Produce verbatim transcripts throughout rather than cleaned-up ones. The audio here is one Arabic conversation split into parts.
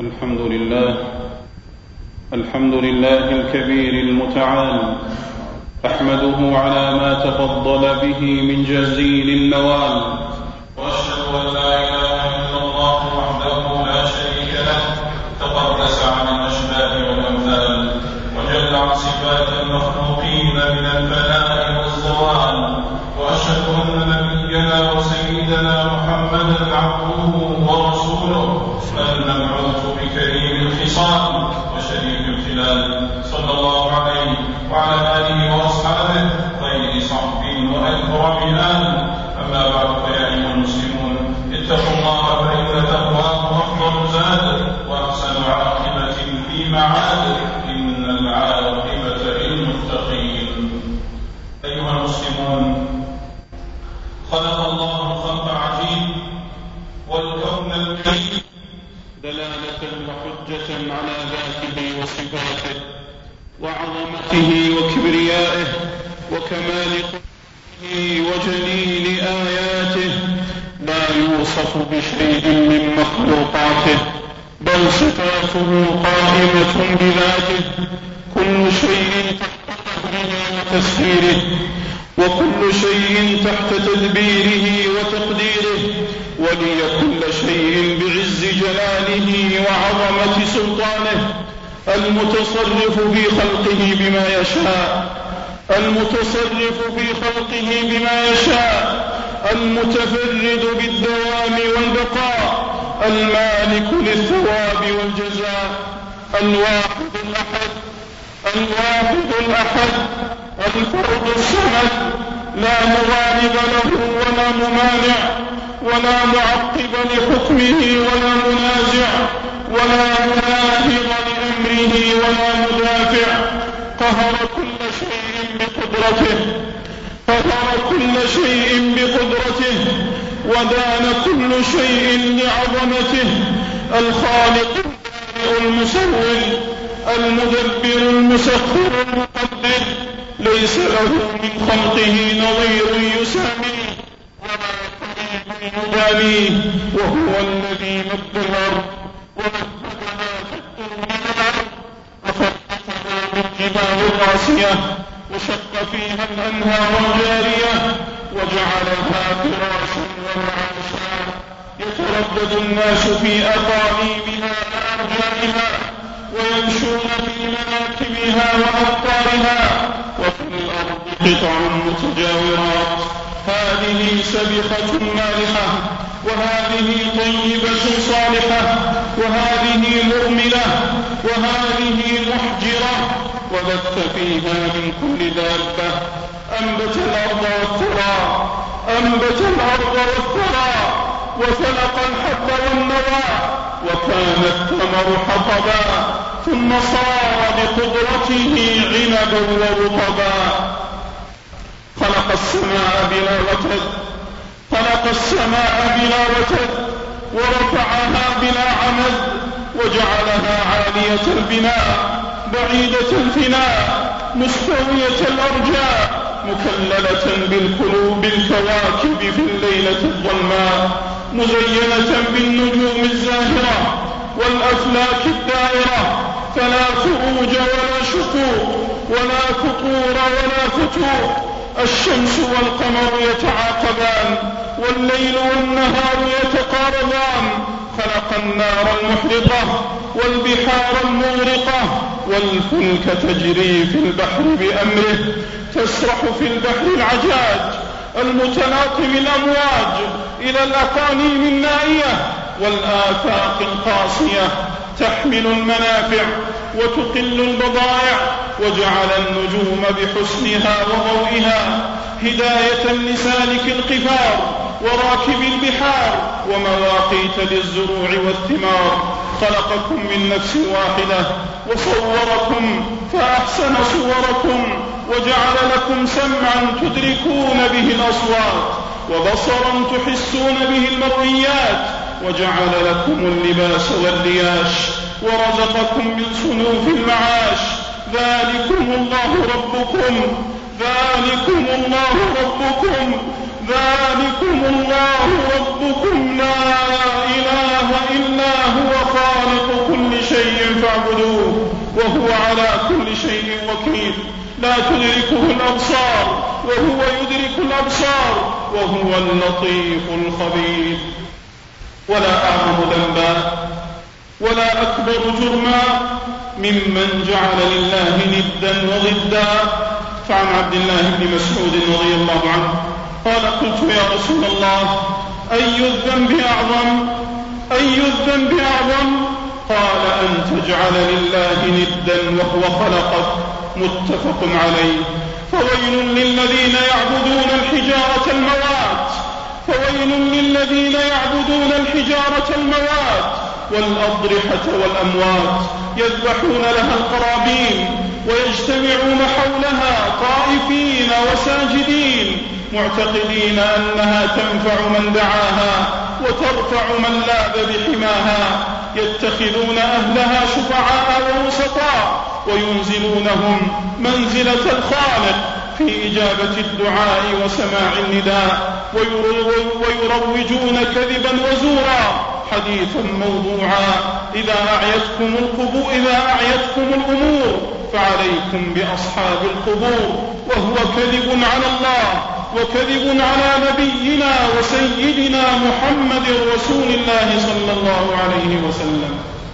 الحمد لله الحمد لله الكبير المتعال، أحمده على ما تفضل به من جزيل النوال، وأشهد أن لا إله إلا الله وحده لا شريك له، تقدس عن الأشباه والأمثال، وجل عن صفات المخلوقين من الفناء والزوال. وأشهد أن نبينا وسيدنا محمدا عبده ورسوله، المبعوث بكريم الخصال وشريف الخلال، صلى الله عليه وعلى آله وأصحابه خير صحب وأكرم آل. أما بعد، فيا أيها المسلمون، اتقوا الله فإن تقواه أفضل زاد وأحسن عاقبة في معاد، إن العاقبة للمتقين. أيها المسلمون، خلق الله الخلق عجيب والكون المجيد دلالة وحجة على ذاته وصفاته وعظمته وكبريائه وكمال قدرته وجليل آياته، لا يوصف بشيء من مخلوقاته، بل صفاته قائمة بذاته، كل شيء تحت قدره وتسخيره، وكل شيء تحت تدبيره وتقديره، ولي كل شيء بعز جلاله وعظمة سلطانه، المتصرف في خلقه بما يشاء المتصرف في خلقه بما يشاء المتفرد بالدوام والبقاء، المالك للثواب والجزاء، الواحد الأحد الواحد الأحد الفرد الصمد، لا مغالب له ولا ممانع ولا معقب لحكمه ولا منازع ولا مناهض لأمره ولا مدافع، قهر كل شيء بقدرته قهر كل شيء بقدرته ودان كل شيء لعظمته، الخالق المصور المدبر المسخر المقدر، ليس له من خلقه نظير يساميه ولا قريب يدانيه، وهو الذي مد الأرض ومددها في الطول والأرض وفرقتها بالجبال الراسية وشق فيها الأنهار الجارية وجعلها فراشا ومعاشا، يتردد الناس في أقاليمها وأرجائها ويمشون في مناكبها وأقطارها، وفي الأرض قطع متجاورات، هذه سبخة مالحة وهذه طيبة صالحة وهذه مرملة وهذه محجرة، وبث فيها من كل دابة، أنبت الأرض والثرى أنبت الأرض والثرى وفلق الحب والنوى، وكان الثمر حطبا ثم صار بقدرته عنبا ورطبا، خلق السماء بلا وتد خلق السماء بلا وتد ورفعها بلا عمد، وجعلها عالية البناء بعيدة الفناء مستوية الأرجاء، مكللة بالقلوب الكواكب في الليلة الظلماء، مزينة بالنجوم الزاهرة والأفلاك الدائرة، فلا خروج ولا شقوق ولا فطور ولا فتور، الشمس والقمر يتعاقبان والليل والنهار يتقاربان، خلق النار المحرقة والبحار المغرقة، والفلك تجري في البحر بأمره، تسرح في البحر العجاج المتلاطم الأمواج إلى الأقانيم النائية والآفاق القاصية، تحمل المنافع وتقل البضائع، وجعل النجوم بحسنها وضوئها هداية لسالك القفار وراكب البحار ومواقيت للزروع والثمار، خلقكم من نفس واحدة وصوركم فأحسن صوركم، وجعل لكم سمعا تدركون به الأصوات وبصرا تحسون به المرئيات، وجعل لكم اللباس والرياش ورزقكم من صنوف المعاش، ذلكم الله ربكم ذلكم الله ربكم ذلكم الله ربكم لا إله إلا هو خالق كل شيء فاعبدوه وهو على كل شيء وكيل. لا تدركه الأبصار وهو يدرك الأبصار وهو اللطيف الخبير. ولا أعظم ذنبا ولا أكبر جرما ممن جعل لله ندا وضدا. فعن عبد الله بن مسعود رضي الله عنه قال قلت يا رسول الله أي الذنب أعظم أي الذنب أعظم قال أن تجعل لله ندا وهو خلقك. متفق عليه. فويل للذين يعبدون الحجارة الموات فويل للذين يعبدون الحجارة الموات والأضرحة والأموات يذبحون لها القرابين ويجتمعون حولها طائفين وساجدين معتقدين أنها تنفع من دعاها وترفع من لاذ بحماها. يتخذون أهلها شفعاء ووسطاء وينزلونهم منزلة الخالق في إجابة الدعاء وسماع النداء ويروجون كذبا وزورا حديثا موضوعا. إذا أعيتكم القبور إذا أعيتكم الأمور فعليكم بأصحاب القبور. وهو كذب على الله وكذب على نبينا وسيدنا محمد رسول الله صلى الله عليه وسلم.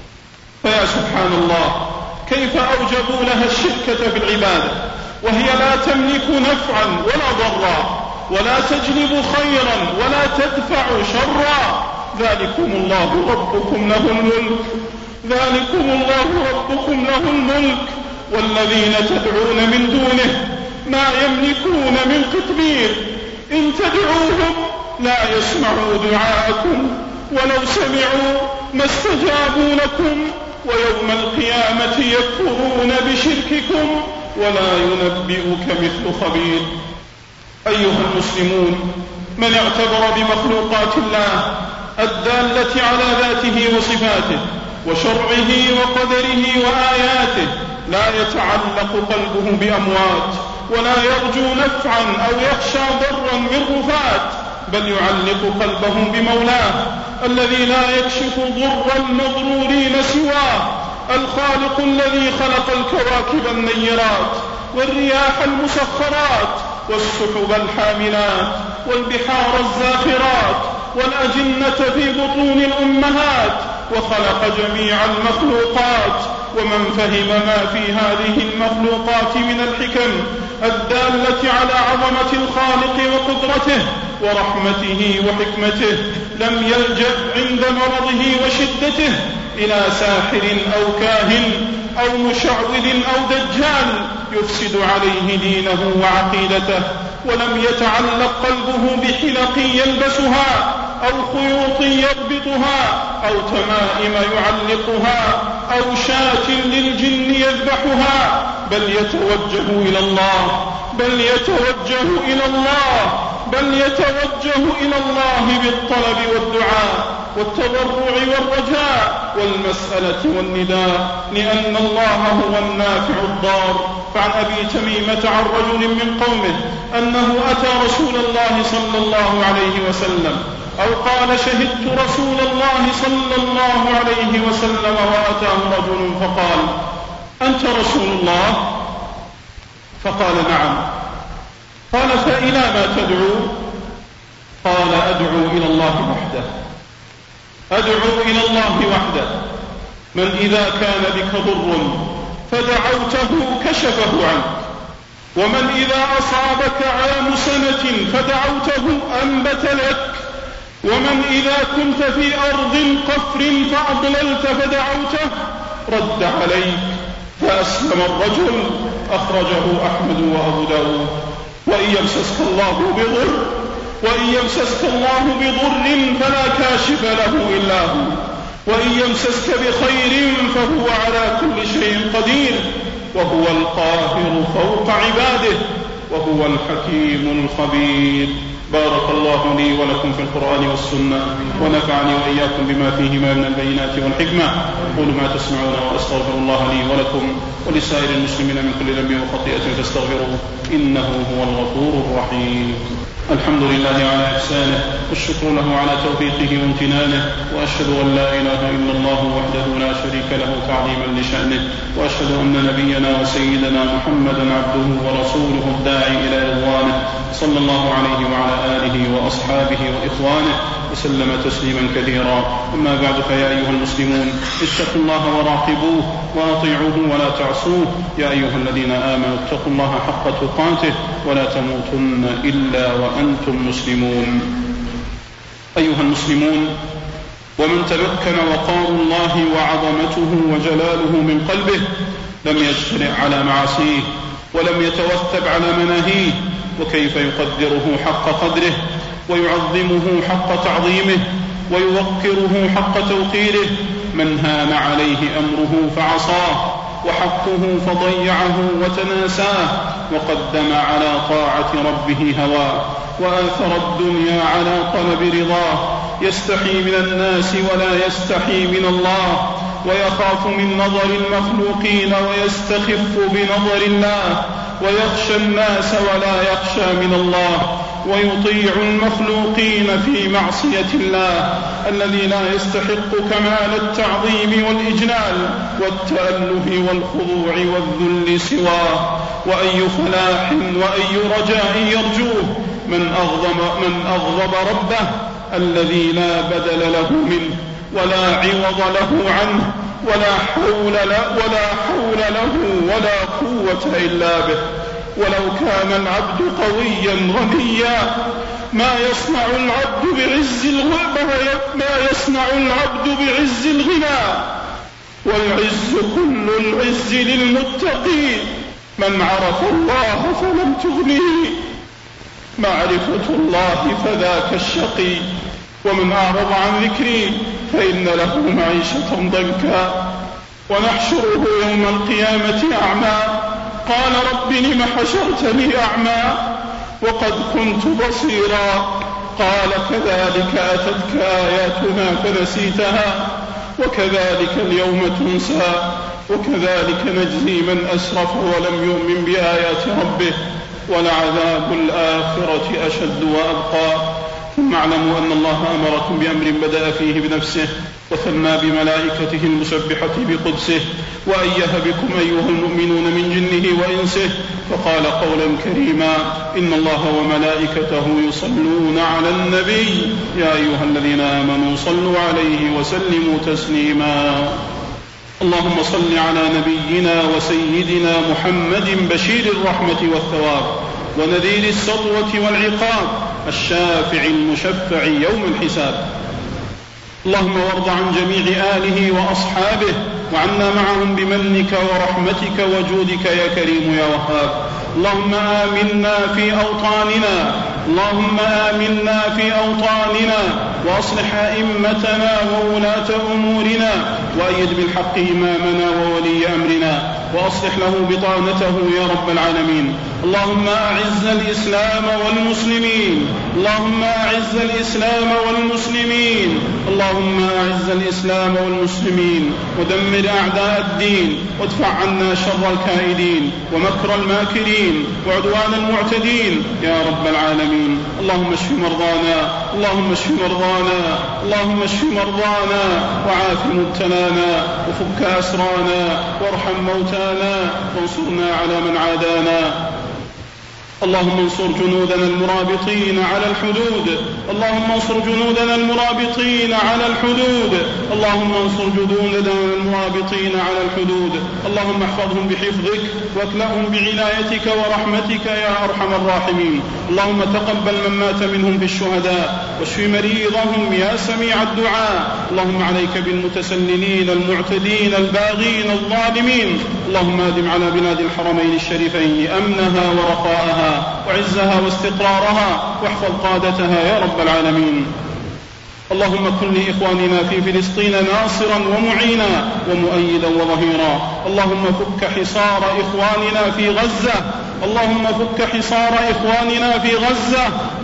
فيا سبحان الله كيف أوجبوا لها الشركة بالعبادة وهي لا تملك نفعا ولا ضرا ولا تجلب خيرا ولا تدفع شرا. ذلكم الله ربكم له الملك ذلكم الله ربكم له الملك والذين تدعون من دونه ما يملكون من قطمير. إن تدعوهم لا يسمعوا دعاءكم ولو سمعوا ما استجابوا لكم ويوم القيامة يكفرون بشرككم ولا ينبئك مثل خبير. أيها المسلمون من اعتبر بمخلوقات الله الدالة على ذاته وصفاته وشرعه وقدره وآياته لا يتعلق قلبه بأموات ولا يرجو نفعا أو يخشى ضرا من رفات بل يعلق قلبه بمولاه الذي لا يكشف ضر المضرورين سواه. الخالق الذي خلق الكواكب النيرات والرياح المسخرات والسحب الحاملات والبحار الزاخرات والأجنة في بطون الأمهات وخلق جميع المخلوقات. ومن فهم ما في هذه المخلوقات من الحكم الدالة على عظمة الخالق وقدرته ورحمته وحكمته لم يلجأ عند مرضه وشدته إلى ساحر أو كاهن أو مشعوذ أو دجال يفسد عليه دينه وعقيدته. ولم يتعلق قلبه بحلق يلبسها أو خيوط يربطها أو تمائم يعلقها أو شاة للجن يذبحها بل يتوجه إلى الله بل يتوجه إلى الله بل يتوجه إلى الله بالطلب والدعاء والتضرع والرجاء والمسألة والنداء لأن الله هو النافع الضار. فعن أبي تميمة عن رجل من قومه أنه أتى رسول الله صلى الله عليه وسلم أو قال شهدت رسول الله صلى الله عليه وسلم وأتاه رجل فقال أنت رسول الله؟ فقال نعم. قال فإلى ما تدعو؟ قال أدعو إلى الله وحده أدعو إلى الله وحده. من إذا كان بك ضر فدعوته كشفه عنك ومن إذا أصابك عام سنة فدعوته أنبت لك ومن إذا كنت في أرض قفر فأضللت فدعوته رد عليك فأسلم الرجل. أخرجه أحمد وأبو داود. وإن يمسسك الله بضر وإن يمسسك الله بضر فلا كاشف له إلا هو وإن يمسسك بخير فهو على كل شيء قدير وهو القاهر فوق عباده وهو الحكيم الخبير. بارك الله لي ولكم في القرآن والسنة، ونفعني وإياكم بما فيهما من البينات والحكمة. أقول ما تسمعون وأستغفر الله لي ولكم ولسائر المسلمين من كل ذنب وخطيئة فاستغفروه إنه هو الغفور الرحيم. الحمد لله على إحسانه، والشكر له على توفيقه وامتنانه، وأشهد أن لا إله إلا الله وحده لا شريك له تعظيما لشأنه، وأشهد أن نبينا وسيدنا محمدا عبده ورسوله الداعي إلى رضوانه، صلى الله عليه وعلى آله وأصحابه وإخوانه وسلم تسليما كثيرا. أما بعد، فيا أيها المسلمون اتقوا الله وراقبوه وأطيعوه ولا تعصوه. يا أيها الذين آمنوا اتقوا الله حق تقاته ولا تموتن إلا وأنتم مسلمون. أيها المسلمون، ومن تمكن وقار الله وعظمته وجلاله من قلبه لم يجترئ على معاصيه ولم يتوثب على مناهيه، وكيف يقدره حق قدره ويعظمه حق تعظيمه ويوقره حق توقيره من هان عليه أمره فعصاه، وحقه فضيعه وتناساه، وقدم على طاعة ربه هواه، وآثر الدنيا على طلب رضاه، يستحي من الناس ولا يستحي من الله، ويخاف من نظر المخلوقين ويستخف بنظر الله، ويخشى الناس ولا يخشى من الله، ويطيع المخلوقين في معصية الله الذي لا يستحق كمال التعظيم والإجلال والتأله والخضوع والذل سواه. وأي فلاح وأي رجاء يرجوه من أغضب, من أغضب ربه الذي لا بدل له منه ولا عوض له عنه ولا حول له ولا حول له ولا قوة إلا به. ولو كان العبد قويا غنيا ما يصنع العبد بعز الغنى ما يصنع العبد بعز الغنى، والعز كل العز للمتقين. من عرف الله فلم تغنه معرفة الله فذاك الشقي، ومن أعرض عن ذكري فإن له معيشة ضنكا، ونحشره يوم القيامة أعمى. قال رب لم حشرتني أعمى وقد كنت بصيرا. قال كذلك أتتك آياتنا فنسيتها وكذلك اليوم تنسى، وكذلك نجزي من أسرف ولم يؤمن بآيات ربه، ولعذاب الآخرة أشد وأبقى. ثم اعلموا أن الله أمركم بأمر بدأ فيه بنفسه وثنى بملائكته المسبحة بقدسه، وأيه بكم أيها المؤمنون من جنه وإنسه، فقال قولا كريما: إن الله وملائكته يصلون على النبي يا أيها الذين آمنوا صلوا عليه وسلموا تسليما. اللهم صل على نبينا وسيدنا محمد بشير الرحمة والثواب ونذير السطوة والعقاب الشافع المشفع يوم الحساب. اللهم وارض عن جميع آله وأصحابه وعنا معهم بمنك ورحمتك وجودك يا كريم يا وهاب. اللهم آمنا في أوطاننا اللهم آمنا في أوطاننا وأصلح أئمتنا وولاة أمورنا، وأيد بالحق إمامنا وولي أمرنا، وأصلح له بطانته يا رب العالمين. اللهم أعز الإسلام والمسلمين اللهم أعز الإسلام والمسلمين اللهم أعز الإسلام والمسلمين ودمر أعداء الدين، وادفع عنا شر الكائدين ومكر الماكرين وعدوان المعتدين يا رب العالمين. اللهم اشف مرضانا اللهم اشف مرضانا اللهم اشف مرضانا وعاف مبتلانا وفك أسرانا وارحم موتانا وانصرنا على من عادانا. اللهم انصر جنودنا المرابطين على الحدود اللهم انصر جنودنا المرابطين على الحدود اللهم انصر جنودنا المرابطين على الحدود اللهم احفظهم بحفظك واكلهم بعنايتك ورحمتك يا أرحم الراحمين. اللهم تقبل من مات منهم بالشهداء واشف مريضهم يا سميع الدعاء. اللهم عليك بالمتسللين المعتدين الباغين الظالمين. اللهم ادم على بلاد الحرمين الشريفين أمنها ورخاءها وعزها واستقرارها، واحفظ قادتها يا رب العالمين. اللهم كن لإخواننا في فلسطين ناصرا ومعينا ومؤيدا وظهيرا. اللهم فك حصار إخواننا في غزة اللهم فك حصار إخواننا في غزة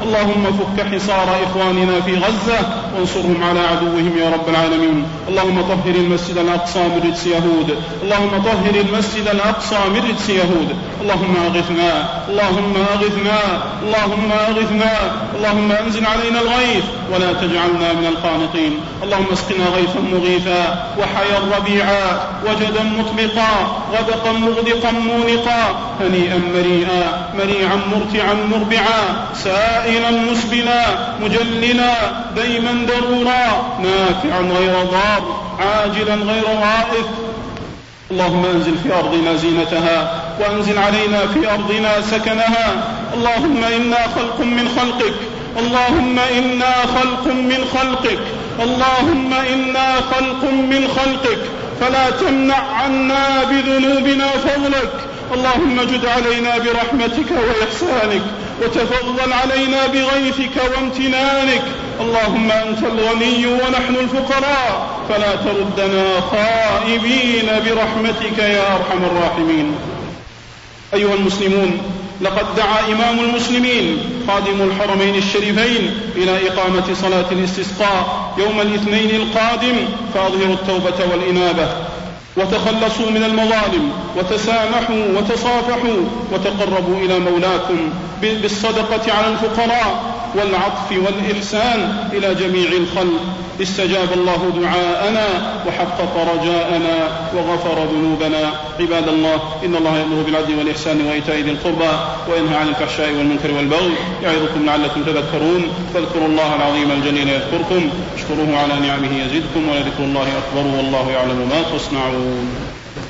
اللهم فك حصار إخواننا في غزة وانصرهم على عدوهم يا رب العالمين. اللهم طهر المسجد الأقصى من رجس يهود، اللهم طهر المسجد الأقصى من رجس يهود. اللهم أغثنا، اللهم أغثنا، اللهم أغثنا، اللهم أنزل علينا الغيث ولا تجعلنا من القانطين. اللهم اسقنا غيثا مغيثا وحيا ربيعا وجدا مطبقا غدقا مغدقا مونقا هنيئا مريئا مريعا مرتعا مربعا سائلا مسبلا مجللا ديما درورا نافعا غير ضار عاجلا غير غائف. اللهم انزل في أرضنا زينتها وانزل علينا في أرضنا سكنها. اللهم إنا خلق من خلقك، اللهم إنا خلق من خلقك، اللهم إنا خلق من خلقك، فلا تمنع عنا بذنوبنا فضلك. اللهم جد علينا برحمتك وإحسانك وتفضل علينا بغيثك وامتنانك. اللهم أنت الغني ونحن الفقراء، فلا تردنا خائبين برحمتك يا أرحم الراحمين. أيها المسلمون، لقد دعا إمام المسلمين خادم الحرمين الشريفين إلى إقامة صلاة الاستسقاء يوم الاثنين القادم، فأظهروا التوبة والإنابة وتخلصوا من المظالم وتسامحوا وتصافحوا وتقربوا إلى مولاكم بالصدقة على الفقراء والعطف والإحسان إلى جميع الخلق. استجاب الله دعاءنا وحقق رجاءنا وغفر ذنوبنا. عباد الله، إن الله يأمر بالعدل والإحسان وإيتاء ذي القربى وينهى عن الفحشاء والمنكر والبغي يعظكم لعلكم تذكرون. فاذكروا الله العظيم الجليل يذكركم، اشكروه على نعمه يزدكم، ولذكر الله أكبر والله يعلم ما تصنعون.